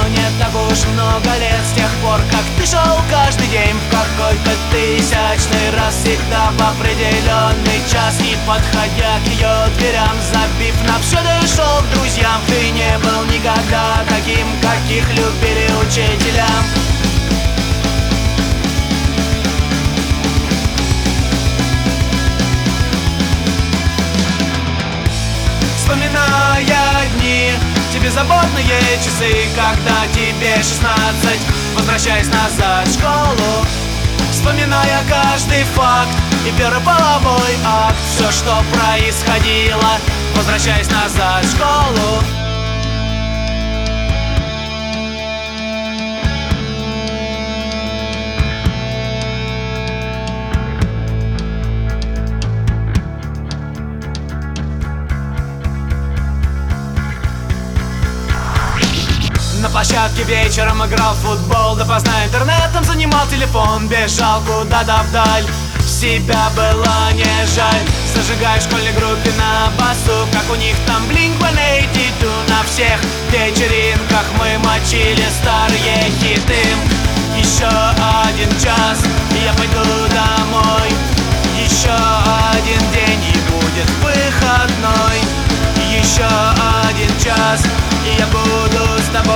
прошло не так уж много лет с тех пор, как ты шел каждый день в какой-то тысячный раз, всегда в определенный час. И подходя к ее дверям, забив на все, ты шел к друзьям. Ты не был никогда таким, каких любили учителя. Вспоминая дни, те беззаботные часы, когда тебе 16, возвращаясь назад в школу. Вспоминая каждый факт и первый половой акт, все, что происходило, возвращаясь назад в школу. На площадке вечером играл в футбол, допоздна интернетом занимал телефон, бежал куда-то вдаль, себя было не жаль. Зажигаю в школьной группе на басу, как у них там Blink-182. На всех вечеринках мы мочили старые хиты. Еще один час, и я пойду домой. Еще один день, и будет выходной. Еще один час, и я буду с тобой.